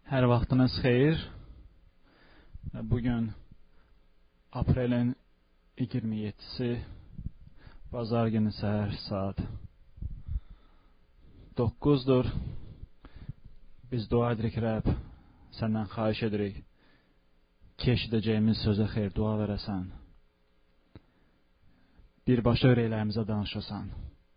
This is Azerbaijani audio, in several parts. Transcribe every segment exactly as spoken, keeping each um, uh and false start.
Hər vaxtınız xeyir. Bugün aprelin iyirmi yeddisi, bazar günü səhər saat doqquzdur. Biz dua edirik Rəbb, səndən xahiş edirik ki, eşidəcəyimiz sözə xeyir dua verəsən. Birbaşa ürəklərimizə danışasan.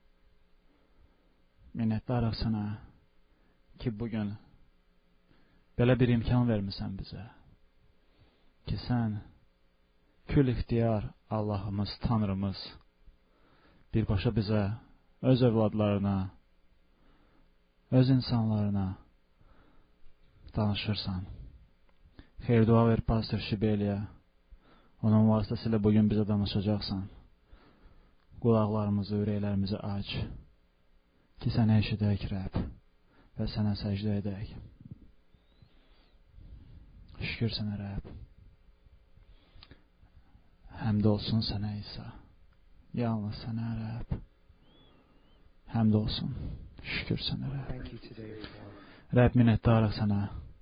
Minnətdarıq sənə ki, bugün belə bir imkan vermisən bizə. Ki, sən kül ixtiyar Allahımız, Tanrımız birbaşa bizə, öz övladlarına, öz insanlarına danışırsan. Xeyir dua ver Pastor Şibeliyə. Onun vasitəsilə bugün bizə danışacaqsan. Qulaqlarımızı, ürəklərimizi aç. Ki, sənə eşidək Rəbb və sənə səcdə edək. Şükür sənə Rəbb. Həmd olsun sənə İsa. Yalnız sənə Rəbb. Həmd olsun. Şükür sənə Rəbb. Rəbb, minnətdarıq sənə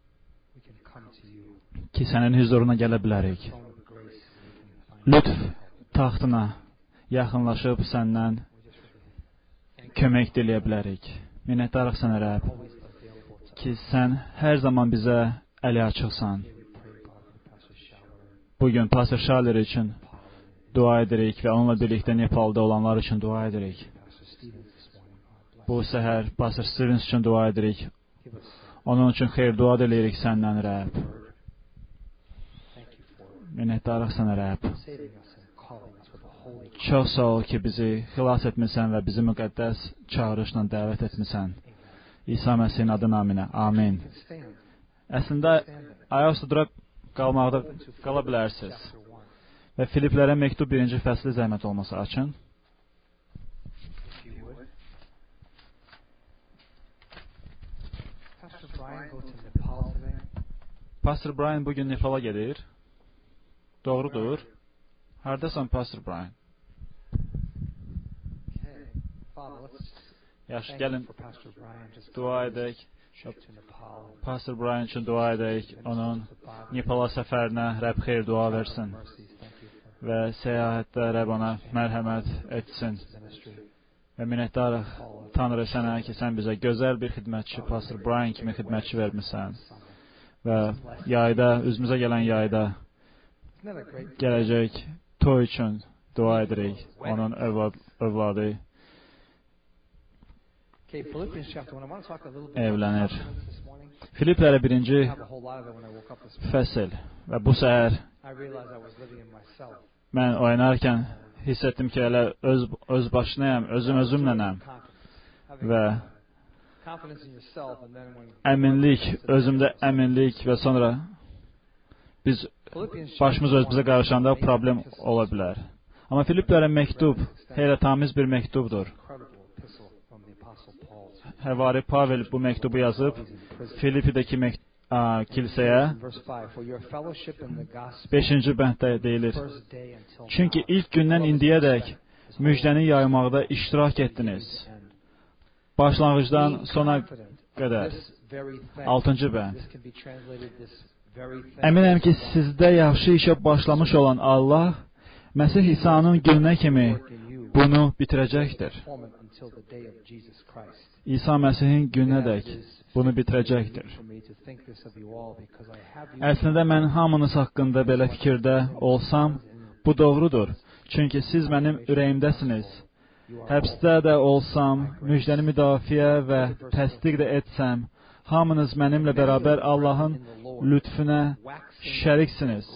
ki, sənin huzuruna gələ bilərik. Lütf taxtına yaxınlaşıb səndən kömək diləyə bilərik. Minnətdarıq sənə Rəbb ki, sən hər zaman bizə əli açıqsan. Bugün Pastor Shaler üçün dua edirik və onunla birlikdə Nepalda olanlar üçün dua edirik. Bu səhər Pastor Stevens üçün dua edirik. Onun üçün xeyir dua edirik səndən Rəbb. Minnətdarıq sənə Rəbb. Çox sağ ol ki, bizi xilas etmisən və bizi müqəddəs çağırışla dəvət etmisən. İsa Məsihin adı naminə. Amin. Əslində, ayaq üstə durub qalmaqda qala bilərsiniz. Və Filiplərə məktub birinci fəsli zəhmət olmasa açın. Pastor Brian bugün Nepala gedir. Doğrudur. Hardasan Pastor Brian? Yaxşı, gəlin dua edək. Pastor Brian üçün dua edək. Onun Nepala səfərinə Rəbb xeyir dua versin. Və səyahətdə Rəbb ona mərhəmət etsin. Və minnətdarıq Tanrı sənə ki, sən bizə gözəl bir xidmətçi, Pastor Brian kimi xidmətçi vermişsən. Və yayda, üzümüzə gələn yayda gələcək toy üçün dua edirik. Onun övlad, övladı evlənir. Filiplərə birinci fəsil və bu səhər mən oynarkən hiss etdim ki, elə öz, öz başınayam, özüm özümlənəm və əminlik, özümdə əminlik və sonra biz başımız özümüzə qarışanda problem ola bilər. Amma Filiplərə məktub heyrətamiz bir məktubdur. Həvari Pavel bu məktubu yazıb Filipidəki məktub kilsəyə beşinci bənddə deyilir. Çünki ilk gündən indiyədək müjdəni yaymaqda iştirak etdiniz. Başlanğıcdan sona qədər. altıncı bənd. Əminəm ki, sizdə yaxşı işə başlamış olan Allah Məsih İsa'nın gününə kimi bunu bitirəcəkdir. İsa Məsihin gününədək bunu bitirəcəkdir. Əslində, mən hamınız haqqında belə fikirdə olsam, bu doğrudur. Çünki siz mənim ürəyimdəsiniz. Həbsdə də olsam, müjdəni müdafiə və təsdiq də etsəm, hamınız mənimlə bərabər Allahın lütfüne şəriksiniz.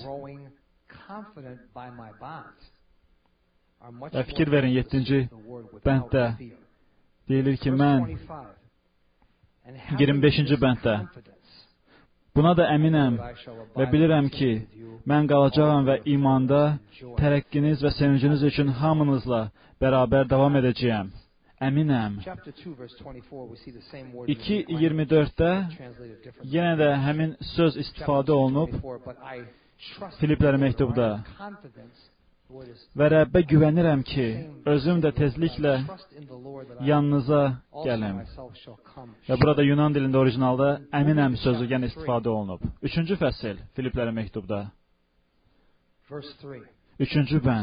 Və fikir verin, yeddinci bənddə deyilir ki, mən iyirmi beşinci bənddə buna da əminəm və bilirəm ki, mən qalacağam və imanda tərəqqiniz və sevinciniz üçün hamınızla bərabər davam edəcəyəm. Əminəm. iki iyirmi dörddə yenə də həmin söz istifadə olunub Filiplərə məktubda. Və Rəbbə güvənirəm ki, özüm də tezliklə yanınıza gəlim. Və burada Yunan dilində orijinalda əminəm sözü yenə istifadə olunub. Üçüncü fəsil Filiplərə məktubda. Üçüncü bənd.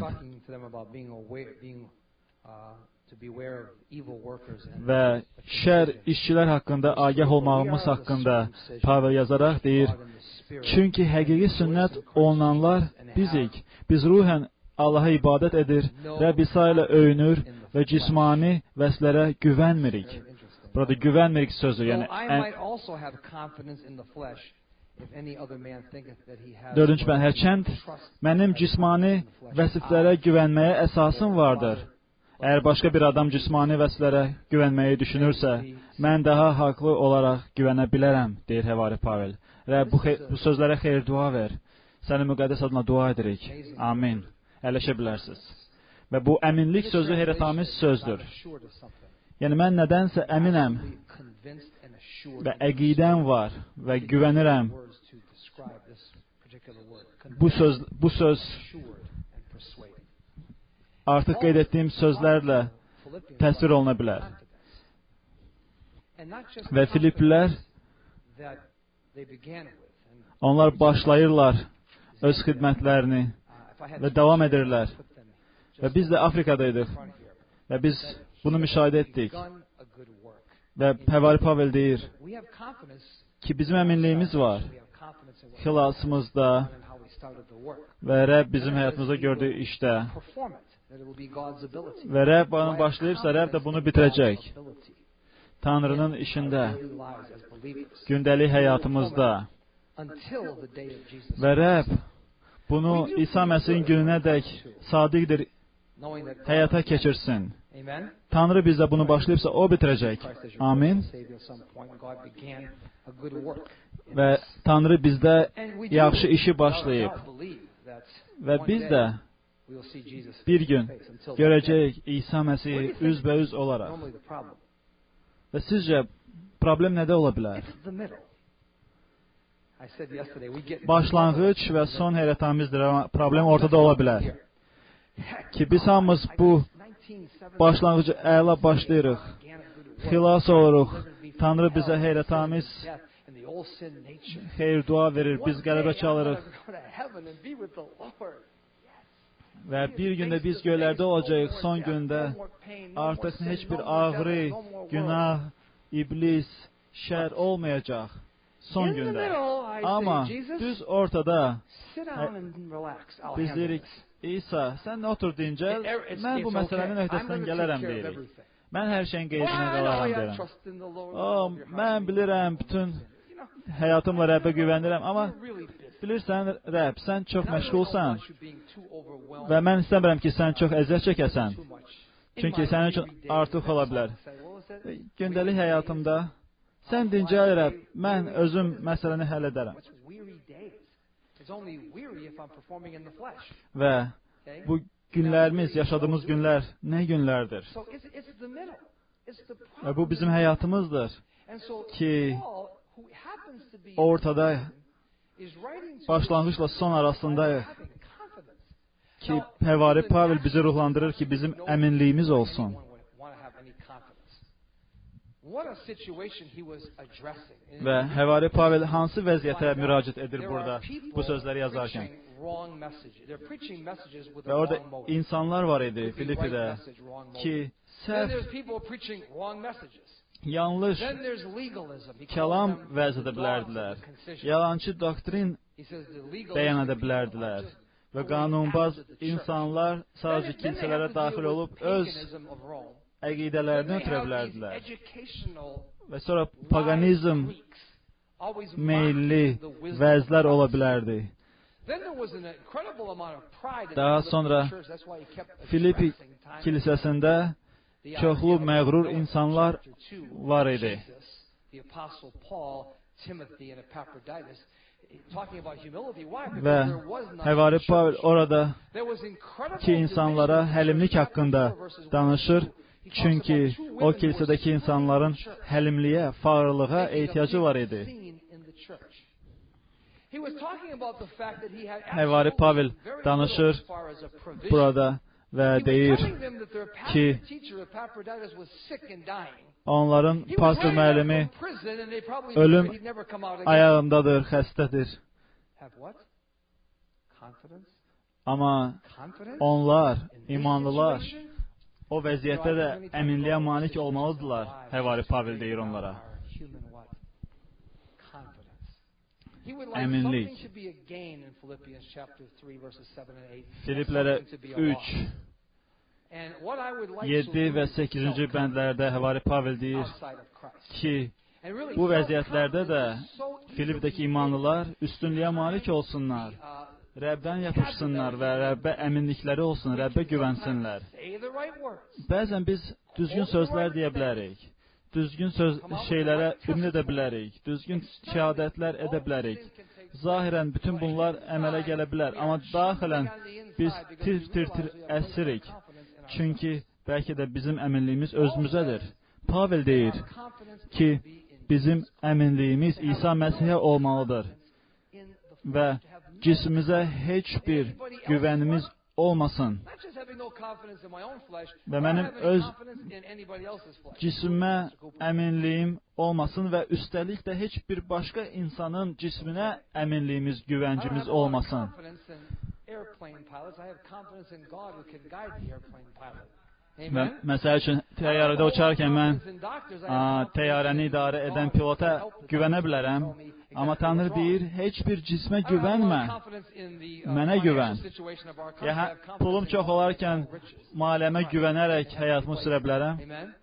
Və şər işçilər haqqında agah olmağımız haqqında Pavel yazaraq deyir, çünki həqiqi sünnət olunanlar bizik, biz ruhən Allaha ibadət edir, Rəbb İsa ilə öyünür və cismani vəslərə güvənmirik. Burada güvənmirik sözü, yəni dördüncü bənd, hərçənd mənim cismani vəsiflərə güvənməyə əsasım vardır. Əgər başqa bir adam cismani vəsiflərə güvənməyi düşünürsə, mən daha haqlı olaraq güvənə bilərəm, deyir Həvari Pavel. Rəbb bu, bu sözlərə xeyir dua ver. Sənin müqəddəs adına dua edirik. Amin. Ələşə bilərsiniz. Və bu əminlik sözü heyrətamiz sözdür. Yəni mən nədənsə əminəm və əqidəm var və güvənirəm. Bu söz, bu söz artıq qeyd etdiyim sözlərlə təsvir oluna bilər. Və Filiplilər, onlar başlayırlar öz xidmətlərini və davam edirlər. Və biz də Afrikadaydıq və biz bunu müşahidə etdik. Və Həvari Pavel deyir ki, bizim əminliyimiz var xilasımızda və Rəbb bizim həyatımızda gördüyü işdə. Və Rəbb onu başlayırsa, Rəbb də bunu bitirəcək. Tanrının işində, gündəlik həyatımızda. Və Rəbb bunu İsa Məsihin gününədək sadiqdir, həyata keçirsin. Tanrı bizdə bunu başlayıbsa, o bitirəcək. Amin. Və Tanrı bizdə yaxşı işi başlayıb. Və biz də bir gün görəcəyik İsa Məsihi üzbəüz olaraq. Və sizcə, problem nədə ola bilər? Başlanğıc və son heyrətamizdir, amma problem ortada ola bilər. Ki biz hamımız bu başlanğıcı əla başlayırıq. Xilas oluruq. Tanrı bizə heyrətamiz xeyir dua verir. Biz qələbə çalırıq. Və bir gündə biz göylərdə olacağıq, son gündə artıq heç bir ağrı, günah, iblis, şər olmayacaq. Son gündə. Amma düz ortada biz deyirik, İsa, sən otur dincəl, mən bu məsələnin öhdəsindən gələrəm deyirik. Mən hər şeyin qeydinə qalaram deyirəm. O, mən bilirəm, bütün həyatımla Rəbbə güvənirəm, amma bilirsən, Rəbb, sən çox məşğulsan və mən istəmirəm ki, sən çox əziyyət çəkəsən. Çünki sənin üçün artıq ola bilər. Gündəlik həyatımda sən dincəl, Rəbb, mən özüm məsələni həll edərəm. Və bu günlərimiz, yaşadığımız günlər nə günlərdir? Və bu bizim həyatımızdır ki, ortada başlanğıcla son arasındayıq ki, Həvari Pavel bizi ruhlandırır ki, bizim əminliyimiz olsun. Və Həvari Pavel hansı vəziyyətə müraciət edir burada bu sözləri yazarkən? Və orada insanlar var idi Filipidə ki, səhv, yanlış kəlam vəz edə bilərdilər, yalançı doktrin bəyan edə bilərdilər və qanunbaz insanlar sadəcə kilsələrə daxil olub öz əqidələrini ötürə bilərdilər. Və sonra paganizm meyilli vəzlər ola bilərdi. Daha sonra Filipi kilsəsində çoxlu məğrur insanlar var idi. Və Həvari Pavel orada ki insanlara həlimlik haqqında danışır. Çünki o kilsədəki insanların həlimliyə, fağırlığa ehtiyacı var idi. Həvari Pavel danışır burada və deyir ki, onların pastor müəllimi ölüm ayağındadır, xəstədir. Amma onlar, imanlılar, o vəziyyətdə də əminliyə malik olmalıdırlar, Həvari Pavel deyir onlara. Əminlik. Filiplərə üç, yeddi və səkkizinci bəndlərdə Həvari Pavel deyir ki, bu vəziyyətlərdə də Filipdəki imanlılar üstünlüyə malik olsunlar, Rəbdən yapışsınlar və Rəbbə əminlikləri olsun, Rəbbə güvənsinlər. Bəzən biz düzgün sözlər deyə bilərik, düzgün söz şeylərə ümid edə bilərik, düzgün şəhadətlər edə bilərik. Zahirən bütün bunlar əmələ gələ bilər, amma daxilən biz tir-tir-tir əsirik. Çünki bəlkə də bizim əminliyimiz özümüzədir. Pavel deyir ki, bizim əminliyimiz İsa Məsihə olmalıdır və cismimizə heç bir güvənimiz olmasın və mənim öz cismimə əminliyim olmasın və üstəlik də heç bir başqa insanın cisminə əminliyimiz, güvəncimiz olmasın. Və məsəl üçün, təyyarədə uçarkən mən a, təyyarəni idarə edən pilota güvənə bilərəm, amma Tanrı deyir, heç bir cismə güvənmə, mənə güvən. Ya, hə, pulum çox olarkən maliyyəmə güvənərək həyatımı sürə bilərəm.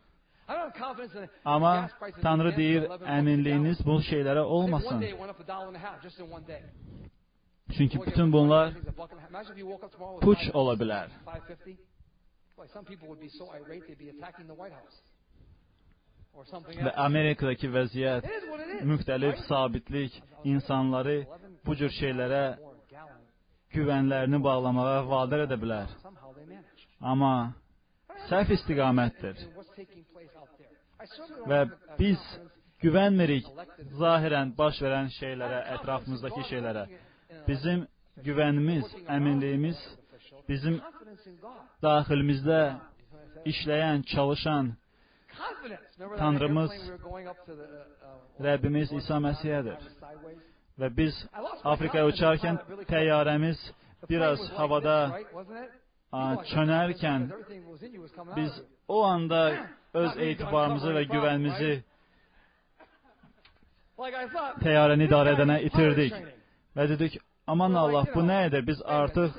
Amma Tanrı deyir, əminliyiniz bu şeylərə olmasın. Çünki bütün bunlar puç ola bilər. Və Amerikadakı vəziyyət, müxtəlif sabitlik insanları bu cür şeylərə güvənlərini bağlamağa vadar edə bilər. Amma səhv istiqamətdir. Və biz güvənmirik zahirən baş verən şeylərə, ətrafımızdakı şeylərə. Bizim güvənimiz, əminliyimiz bizim daxilimizdə işləyən, çalışan Tanrımız, Rəbbimiz İsa Məsihədir. Və biz Afrikaya uçarkən təyyarəmiz biraz havada çönərkən biz o anda öz etibarımızı və güvənimizi təyyarəni idarə edənə itirdik. Və dedik, aman Allah, bu nə edir? Biz artıq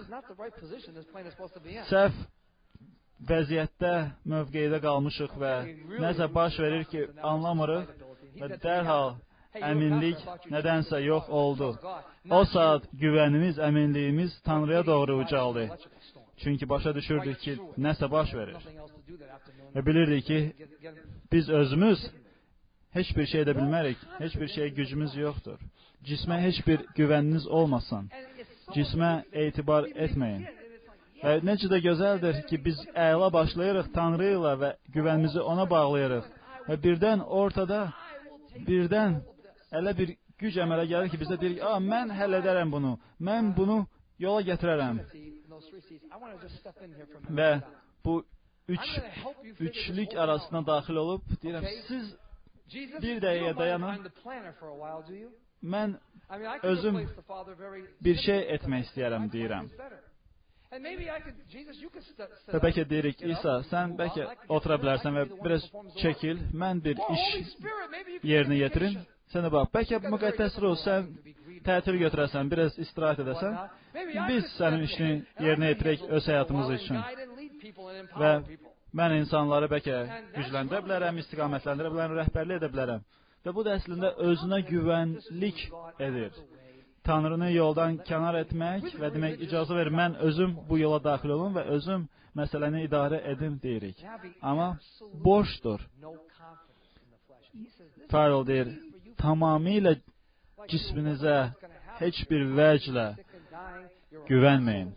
səhv vəziyyətdə, mövqedə qalmışıq və nəsə baş verir ki, anlamırıq və dərhal əminlik nədənsə yox oldu. O saat güvənimiz, əminliyimiz Tanrıya doğru ucaldı. Çünki başa düşürdük ki, nəsə baş verir. Və bilirdik ki, biz özümüz heç bir şey edə bilmərik, heç bir şey gücümüz yoxdur. Cismə heç bir güvəniniz olmasın. Cismə etibar etməyin. Və necə də gözəldir ki, biz əla başlayırıq Tanrı ilə və güvənimizi ona bağlayırıq. Və birdən ortada, birdən elə bir güc əmələ gəlir ki, bizdə deyirik, a, mən həll edərəm bunu, mən bunu yola gətirərəm. Və bu üç, üçlük arasına daxil olub, deyirəm, siz bir dəqiqə dayanın, mən özüm bir şey etmək istəyərəm, deyirəm. Və bəlkə deyirik, İsa, sən bəlkə otura bilərsən və biraz çəkil, mən bir iş yerinə yetirim. Sən də bax, bəlkə müqəddəs ruh, sən tətil götürəsən, biraz istirahət edəsən. Biz sənin işini yerinə yetirək öz həyatımız üçün. Və mən insanları bəlkə gücləndirə bilərəm, istiqamətləndirə bilərəm, rəhbərlik edə bilərəm. Və bu da əslində özünə güvənlik edir. Tanrını yoldan kənar etmək və demək, icazə ver, mən özüm bu yola daxil olum və özüm məsələni idarə edim, deyirik. Amma boşdur. Farrell deyir, tamamilə cisminizə heç bir vəclə güvənməyin.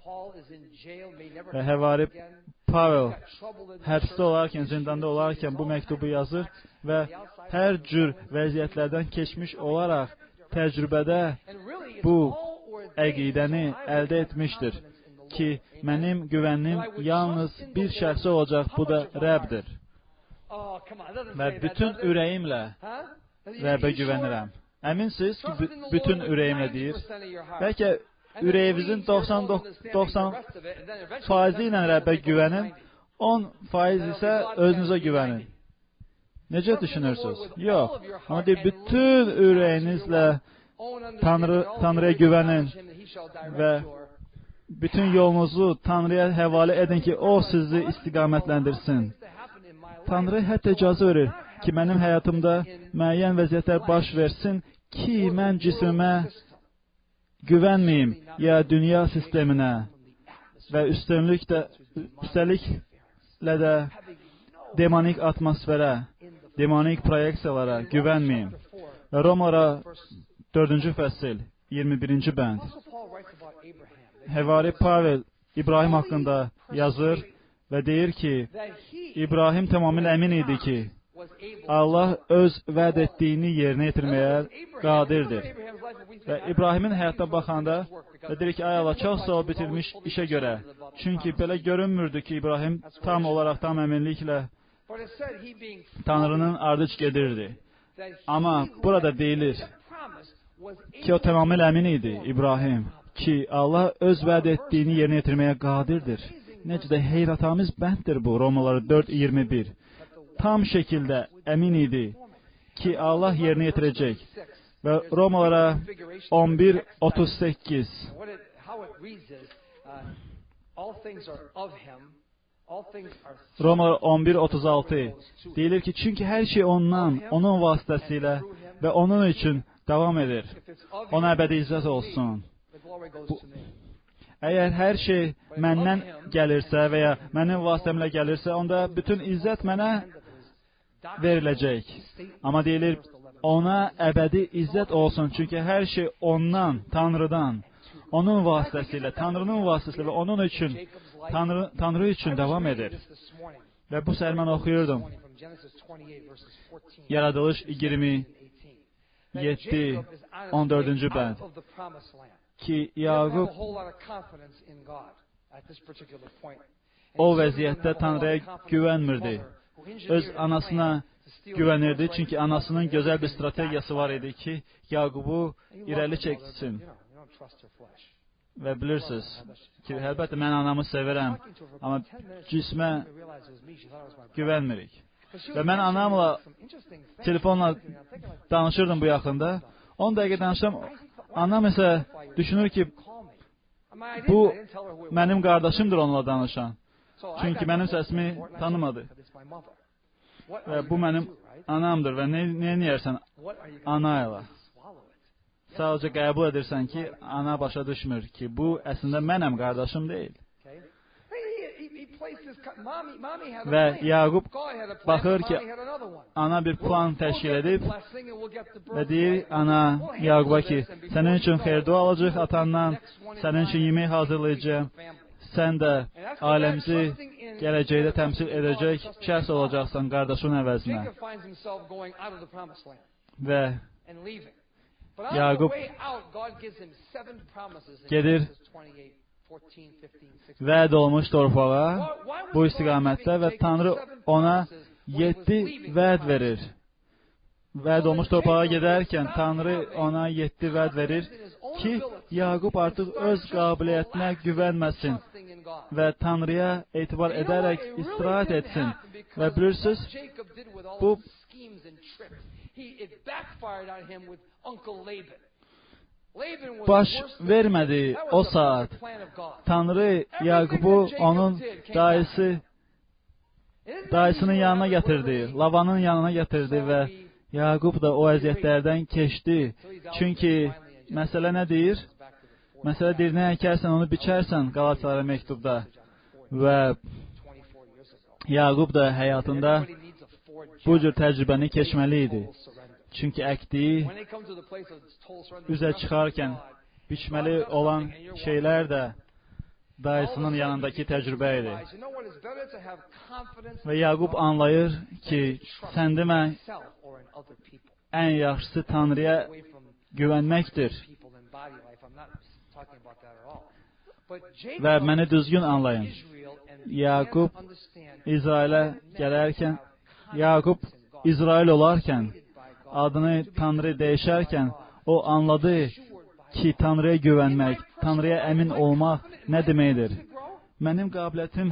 Və Həvari Pavel həbsdə olarkən, zindanda olarkən bu məktubu yazır və hər cür vəziyyətlərdən keçmiş olaraq təcrübədə bu əqidəni əldə etmişdir ki, mənim güvənim yalnız bir şəxsə olacaq, bu da Rəbdir. Və bütün ürəyimlə Rəbə güvənirəm. Əminsiniz ki, bütün ürəyimlə deyir. Bəlkə ürəyinizin doxsan faizi ilə Rəbbə güvənin, on faiz isə özünüzə güvənin. Necə düşünürsünüz? Yox. Amma deyir, bütün ürəyinizlə Tanrı, Tanrıya güvənin və bütün yolunuzu Tanrıya həvalə edin ki, O sizi istiqamətləndirsin. Tanrı hətta icazə verir ki, mənim həyatımda müəyyən vəziyyətlər baş versin ki, mən cismimə güvənməyim ya dünya sisteminə və üstünlük də, üstəliklə də demonik atmosferə, demonik proyeksiyalara güvənməyim. Və Romalara dördüncü fəsil, iyirmi birinci bənd. Həvari Pavel İbrahim haqqında yazır və deyir ki, İbrahim tamamilə əmin idi ki, Allah öz vəd etdiyini yerinə yetirməyə qadirdir. Və İbrahimin həyatına baxanda və deyir ki, ay Allah, çox sağ ol bitirmiş işə görə. Çünki belə görünmürdü ki, İbrahim tam olaraq, tam əminliklə Tanrının ardıc gedirdi. Amma burada deyilir ki, o tamamilə əmin idi İbrahim ki, Allah öz vəd etdiyini yerinə yetirməyə qadirdir. Necə də heyrətamiz bənddir bu, Romaları dörd iyirmi bir. Tam şəkildə əmin idi ki, Allah yerinə yetirəcək. Və Romalara on bir otuz səkkiz. Romalar on bir otuz altı deyilir ki, çünki hər şey ondan, onun vasitəsilə və onun üçün davam edir. Ona əbədi izzət olsun. Bu, əgər hər şey məndən gəlirsə və ya mənim vasitəmlə gəlirsə, onda bütün izzət mənə veriləcək. Amma deyilir, ona əbədi izzət olsun, çünki hər şey ondan, Tanrıdan, onun vasitəsilə, Tanrının vasitəsilə və onun üçün, Tanrı, Tanrı üçün davam edir. Və bu səhər mən oxuyurdum. Yaradılış iyirmi yeddi on dördüncü bənd. Ki, Yaqub o vəziyyətdə Tanrıya güvənmirdi. Öz anasına güvənirdi, çünki anasının gözəl bir strategiyası var idi ki, Yaqubu irəli çəksin. Və bilirsiniz ki, əlbəttə mən anamı sevirəm, amma cismə güvənmirik. Və mən anamla telefonla danışırdım bu yaxında. on dəqiqə danışdım. Anam isə düşünür ki, bu mənim qardaşımdır onunla danışan. Çünki mənim səsimi tanımadı. Və bu mənim anamdır və nə, nə neyərsən ana ilə. Sadəcə qəbul edirsən ki, ana başa düşmür ki, bu əslində mənəm, qardaşım deyil. Və Yaqub baxır ki, ana bir plan təşkil edib və deyir ana Yaquba ki, sənin üçün xeyir-dua alacaq atandan, sənin üçün yemək hazırlayacaq, sən də aləmizi gələcəkdə təmsil edəcək şəxs olacaqsan qardaşın əvəzinə. Və Yaqub gedir vəd olmuş torpağa bu istiqamətdə və Tanrı ona yeddi vəd verir. Vəd olmuş torpağa gedərkən Tanrı ona yeddi vəd verir ki, Yaqub artıq öz qabiliyyətinə güvənməsin və Tanrıya etibar edərək istirahət etsin. Və bilirsiniz, bu baş vermədi o saat. Tanrı Yaqubu onun dayısı dayısının yanına gətirdi, Lavanın yanına gətirdi və Yaqub da o əziyyətlərdən keçdi. Çünki məsələ nə deyir? Məsələ deyir, nə əkərsən, onu biçərsən Qalatalara məktubda. Və Yaqub da həyatında bu cür təcrübəni keçməli idi. Çünki əkdiyi üzə çıxarkən biçməli olan şeylər də dayısının yanındakı təcrübə idi. Və Yaqub anlayır ki, sən demə, ən yaxşısı Tanrıya güvənməkdir Və məni düzgün anlayın. Yaqub İsrailə gələrkən, Yaqub İsrail olarkən, adını Tanrı dəyişərkən, o anladı ki, Tanrıya güvənmək, Tanrıya əmin olmaq nə deməkdir? Mənim qabiliyyətim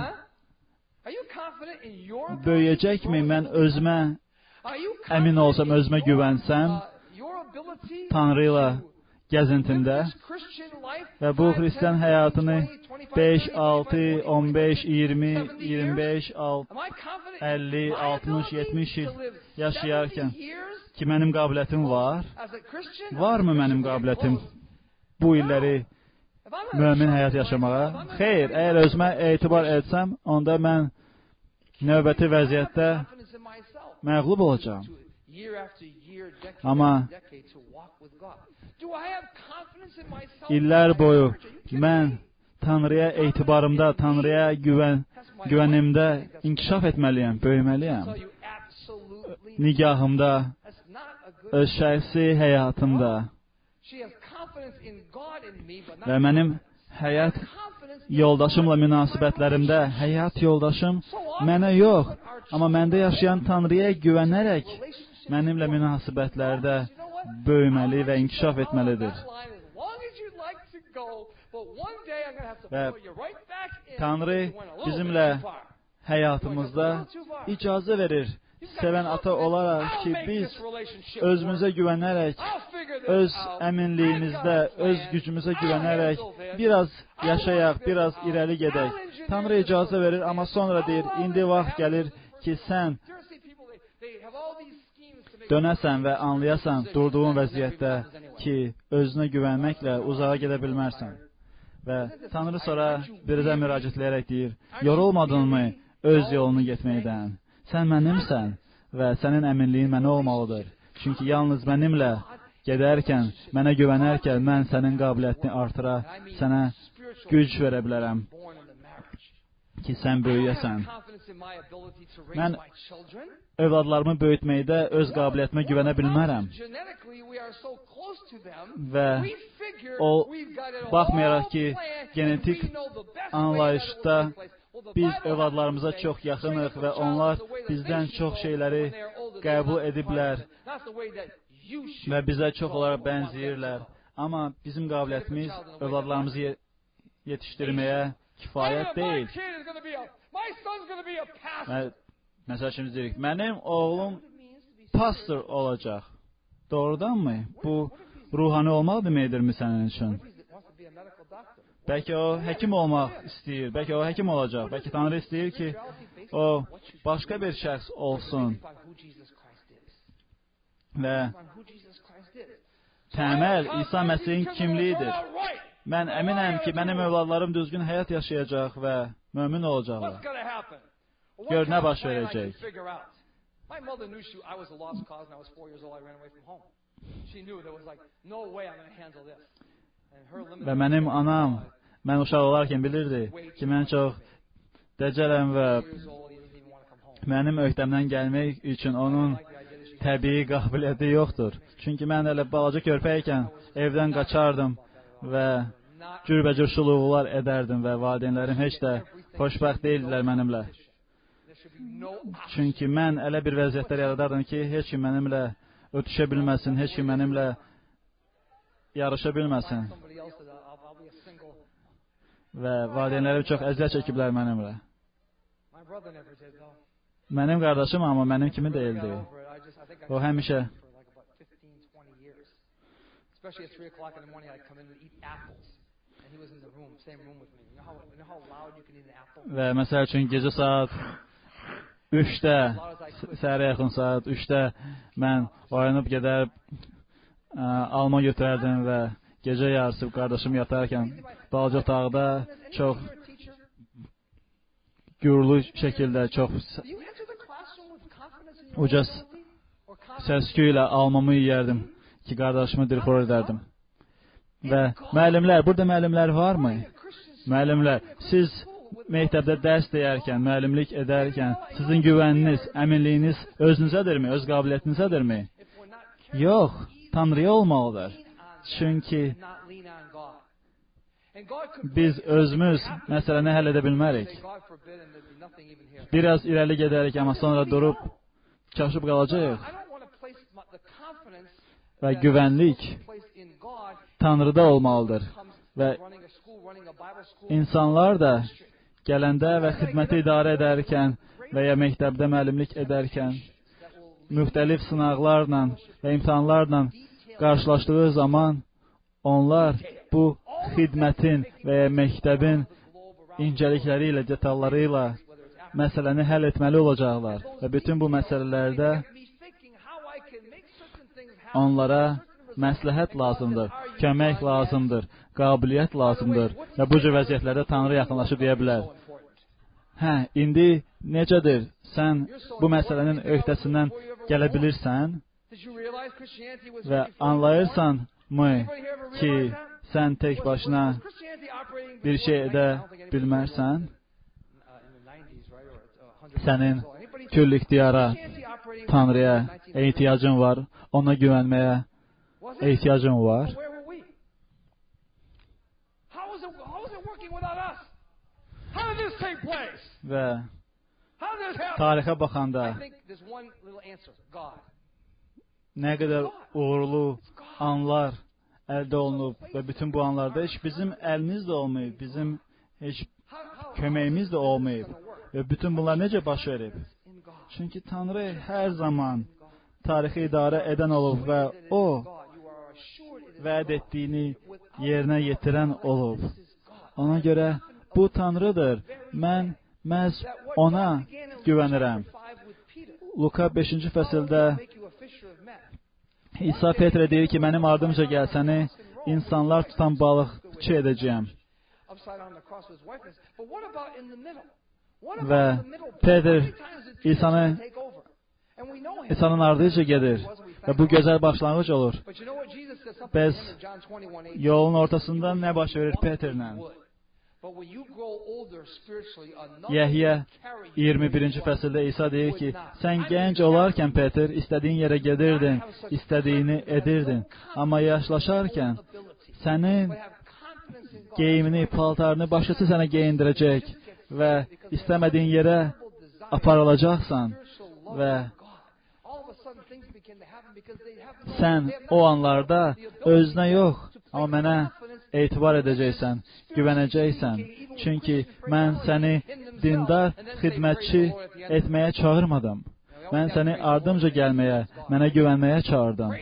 böyüyəcəkmi? Mən özümə əmin olsam, özümə güvənsəm, Tanrı ilə gəzintimdə və bu xristian həyatını beş, altı, on beş, iyirmi, iyirmi beş, əlli, altmış, yetmiş il yaşayarkən ki, mənim qabiliyyətim var. Varmı mənim qabiliyyətim bu illəri mömin həyat yaşamağa? Xeyr, əgər özümə etibar etsəm, onda mən növbəti vəziyyətdə məğlub olacağım. Amma illər boyu mən Tanrıya etibarımda, Tanrıya güvən, güvənimdə inkişaf etməliyəm, böyüməliyəm. Nigahımda, öz şəxsi həyatımda və mənim həyat yoldaşımla münasibətlərimdə, həyat yoldaşım mənə yox, amma məndə yaşayan Tanrıya güvənərək mənimlə münasibətlərdə böyüməli və inkişaf etməlidir. Və Tanrı bizimlə həyatımızda icazə verir, sevən ata olaraq ki, biz özümüzə güvənərək, öz əminliyimizdə, öz gücümüzə güvənərək biraz yaşayaq, biraz irəli gedək. Tanrı icazə verir, amma sonra deyir, indi vaxt gəlir ki, sən dönəsən və anlayasan durduğun vəziyyətdə ki, özünə güvənməklə uzağa gedə bilmərsən. Və Tanrı sonra birdə müraciətləyərək deyir, yorulmadınmı öz yolunu getməkdən? Sən mənimsən və sənin əminliyin mənə olmalıdır. Çünki yalnız mənimlə gedərkən, mənə güvənərkən mən sənin qabiliyyətini artıra, sənə güc verə bilərəm ki, sən böyüyəsən. Mən övladlarımı böyütməkdə öz qabiliyyətimə güvənə bilmərəm. Və o, baxmayaraq ki, genetik anlayışda biz övladlarımıza çox yaxınıq və onlar bizdən çox şeyləri qəbul ediblər və bizə çox olaraq bənzəyirlər. Amma bizim qabiliyyətimiz övladlarımızı yetişdirməyə kifayət deyil. Məsəl üçün deyirik, mənim oğlum pastor olacaq. Doğrudanmı? Bu ruhani olmaq deməkdirmi sənin üçün? Bəlkə o həkim olmaq istəyir, bəlkə o həkim olacaq, bəlkə Tanrı istəyir ki, o başqa bir şəxs olsun. Və təməl İsa Məsihin kimliyidir. Mən əminəm ki, mənim övladlarım düzgün həyat yaşayacaq və mömin olacaqlar. Gör, nə baş verəcək. Və mənim anam, mən uşaq olarkən bilirdi ki, mən çox dəcələm və mənim öhdəmdən gəlmək üçün onun təbii qabiliyyəti yoxdur. Çünki mən elə balaca körpəykən evdən qaçardım və cürbəcür şuluqlar edərdim və valideynlərim heç də xoşbəxt deyildilər mənimlə. Çünki mən elə bir vəziyyətlər yaradardım ki, heç kim mənimlə ötüşə bilməsin, heç kim mənimlə yarışa bilməsin. Və valideynlərim çox əziyyət çəkiblər mənimlə. Mənim qardaşım amma mənim kimi deyildi. O həmişə və məsəl üçün gecə saat üçdə, səhərə yaxın saat üçdə mən oyanıb gedər, alma götürərdim və gecə yarısı qardaşım yatarkən balaca otaqda çox gürlü şəkildə, çox uca səs-küy ilə almamı yeyərdim ki, qardaşımı dilxor edərdim. Və müəllimlər, burada müəllimlər varmı? Müəllimlər, siz məktəbdə dərs deyərkən, müəllimlik edərkən sizin güvəniniz, əminliyiniz özünüzədirmi, öz qabiliyyətinizdədirmi? Yox, Tanrıya olmalıdır. Çünki biz özümüz məsələni həll edə bilmərik. Biraz irəli gedərik, amma sonra durub çaşıb qalacağıq. Və güvənlik Tanrıda olmalıdır. Və insanlar da gələndə və xidməti idarə edərkən və ya məktəbdə müəllimlik edərkən müxtəlif sınaqlarla və imtahanlarla qarşılaşdığı zaman onlar bu xidmətin və ya məktəbin incəlikləri ilə, detalları ilə məsələni həll etməli olacaqlar. Və bütün bu məsələlərdə onlara məsləhət lazımdır, kömək lazımdır, qabiliyyət lazımdır və bu cür vəziyyətlərdə Tanrı yaxınlaşıb deyə bilər. Hə, indi necədir? Sən bu məsələnin öhdəsindən gələ bilirsən və anlayırsanmı ki, sən tək başına bir şey edə bilmərsən? Sənin küll ixtiyara, Tanrıya ehtiyacın var, ona güvənməyə ehtiyacın var. Və tarixə baxanda nə qədər uğurlu anlar əldə olunub və bütün bu anlarda heç bizim əlimiz də olmayıb, bizim heç köməyimiz də olmayıb. Və bütün bunlar necə baş verib? Çünki Tanrı hər zaman tarixi idarə edən olub və O vəd etdiyini yerinə yetirən olub. Ona görə bu Tanrıdır. Mən məhz ona güvənirəm. Luka beşinci fəsildə İsa Petrə deyir ki, mənim ardımca gəl, səni insanlar tutan balıqçı edəcəyəm. Və Petr İsa'nı İsa'nın ardınca gedir və bu gözəl başlanğıc olur. Bəs yolun ortasında nə baş verir Petrlə? Yəhyə iyirmi birinci fəsildə İsa deyir ki, sən gənc olarkən Petr, istədiyin yerə gedirdin, istədiyini edirdin. Amma yaşlaşarkən sənin geyimini, paltarını başqası sənə geyindirəcək və istəmədiyin yerə aparılacaqsan və sən o anlarda özünə yox, amma mənə etibar edəcəksən, güvənəcəksən. Çünki mən səni dindar xidmətçi etməyə çağırmadım. Mən səni ardımca gəlməyə, mənə güvənməyə çağırdım.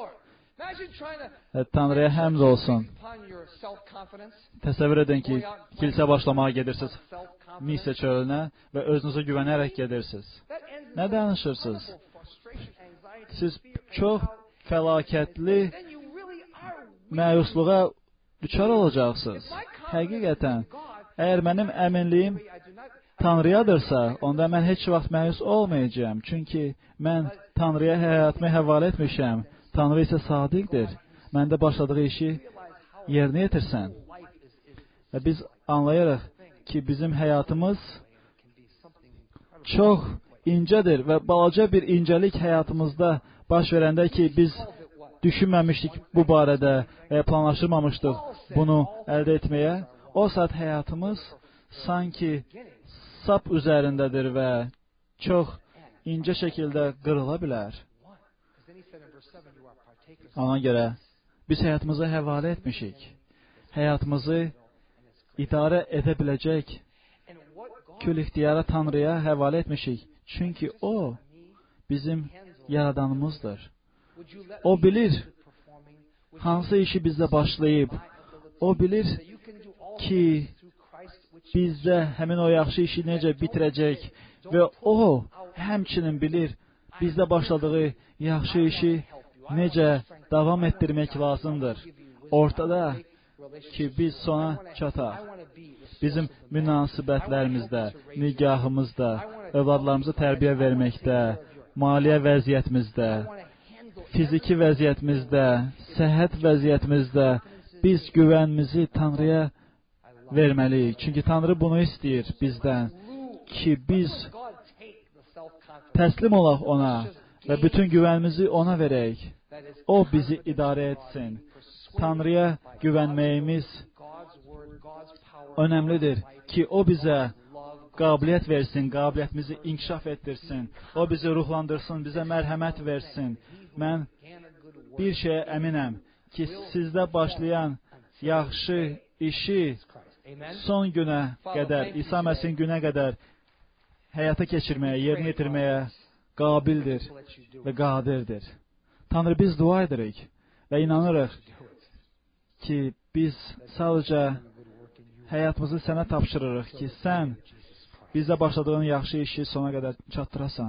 Tanrıya həmd olsun. Təsəvvür edin ki, kilsə başlamağa gedirsiniz Misiya çölünə və özünüzə güvənərək gedirsiniz. Nə danışırsınız? Siz çox fəlakətli məyusluğa düçar olacaqsınız. Həqiqətən, əgər mənim əminliyim Tanrıyadırsa, onda mən heç vaxt məyus olmayacağam. Çünki mən Tanrıya həyatımı həvalə etmişəm. Tanrı isə sadiqdir. Məndə başladığı işi yerinə yetirsən. Və biz anlayırıq ki, bizim həyatımız çox incədir və balaca bir incəlik həyatımızda baş verəndə ki, biz düşünməmişdik bu barədə və planlaşdırmamışdıq bunu əldə etməyə. O saat həyatımız sanki sap üzərindədir və çox incə şəkildə qırıla bilər. Ona görə biz həyatımızı həvalə etmişik. Həyatımızı idarə edə biləcək kül ixtiyara Tanrıya həvalə etmişik. Çünki O bizim yaradanımızdır. O bilir hansı işi bizdə başlayıb. O bilir ki, bizdə həmin o yaxşı işi necə bitirəcək və O həmçinin bilir bizdə başladığı yaxşı işi necə davam etdirmək lazımdır. Ortada ki, biz sona çataq. Bizim münasibətlərimizdə, nigahımızda, övladlarımıza tərbiyə verməkdə, maliyyə vəziyyətimizdə, fiziki vəziyyətimizdə, səhhət vəziyyətimizdə biz güvənimizi Tanrıya verməliyik. Çünki Tanrı bunu istəyir bizdən ki, biz təslim olaq ona və bütün güvənimizi ona verək. O bizi idarə etsin. Tanrıya güvənməyimiz önəmlidir ki, o bizə qabiliyyət versin, qabiliyyətimizi inkişaf etdirsin. O bizi ruhlandırsın, bizə mərhəmət versin. Mən bir şeyə əminəm ki, sizdə başlayan yaxşı işi son günə qədər, İsa Məsihin günə qədər həyata keçirməyə, yerinə yetirməyə qabildir və qadirdir. Tanrı, biz dua edirik və inanırıq ki, biz sadəcə həyatımızı sənə tapşırırıq ki, sən bizdə başladığın yaxşı işi sona qədər çatdırasan.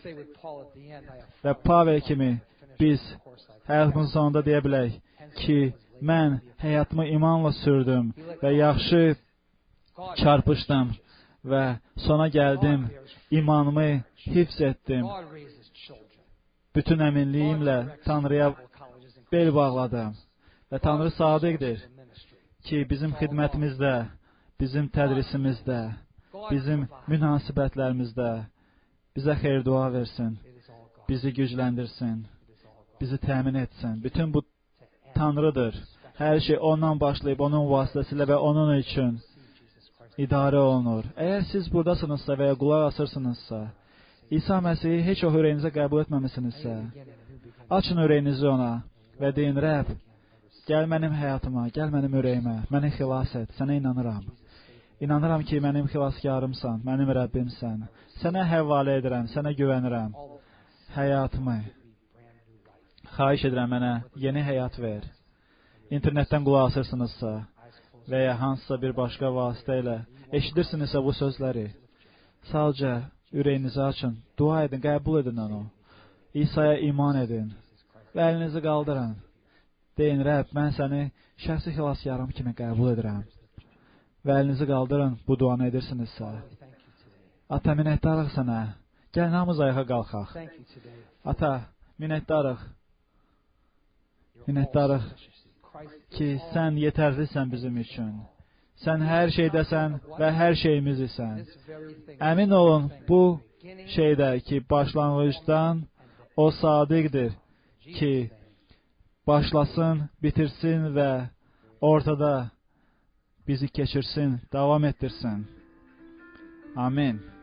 Və Pavel kimi biz həyatımızın sonunda deyə bilək ki, mən həyatımı imanla sürdüm və yaxşı çarpışdım və sona gəldim, imanımı hifz etdim. Bütün əminliyimlə Tanrıya bel bağladım və Tanrı sadiqdir ki, bizim xidmətimizdə, bizim tədrisimizdə, bizim münasibətlərimizdə bizə xeyir dua versin, bizi gücləndirsin, bizi təmin etsin. Bütün bu Tanrıdır. Hər şey ondan başlayıb, onun vasitəsilə və onun üçün idarə olunur. Əgər siz buradasınızsa və ya qulaq asırsınızsa, İsa Məsihi heç o ürəyinizə qəbul etməmisinizsə, açın ürəyinizi ona və deyin, Rəbb, gəl mənim həyatıma, gəl mənim ürəyimə, məni xilas et, sənə inanıram. İnanıram ki, mənim xilaskarımsan, mənim Rəbbimsən. Sənə həvalə edirəm, sənə güvənirəm. Həyatımı xahiş edirəm, mənə yeni həyat ver. İnternetdən qulaq asırsınızsa və ya hansısa bir başqa vasitə ilə eşidirsinizsə bu sözləri, sadəcə ürəyinizi açın, dua edin, qəbul edin onu. İsa'ya iman edin və əlinizi qaldırın. Deyin, Rəbb, mən səni şəxsi xilaskarım kimi qəbul edirəm. Və əlinizi qaldırın, bu duanı edirsinizsə. Ata, minnətdarıq sənə. Gəl, hamımız ayağa qalxaq. Ata, minnətdarıq. Minnətdarıq ki, sən yetərlisən bizim üçün. Sən hər şeydəsən və hər şeyimiz isən. Əmin olun bu şeydə ki, başlanğıcdan o sadiqdir ki, başlasın, bitirsin və ortada bizi keçirsin, davam etdirsin. Amin.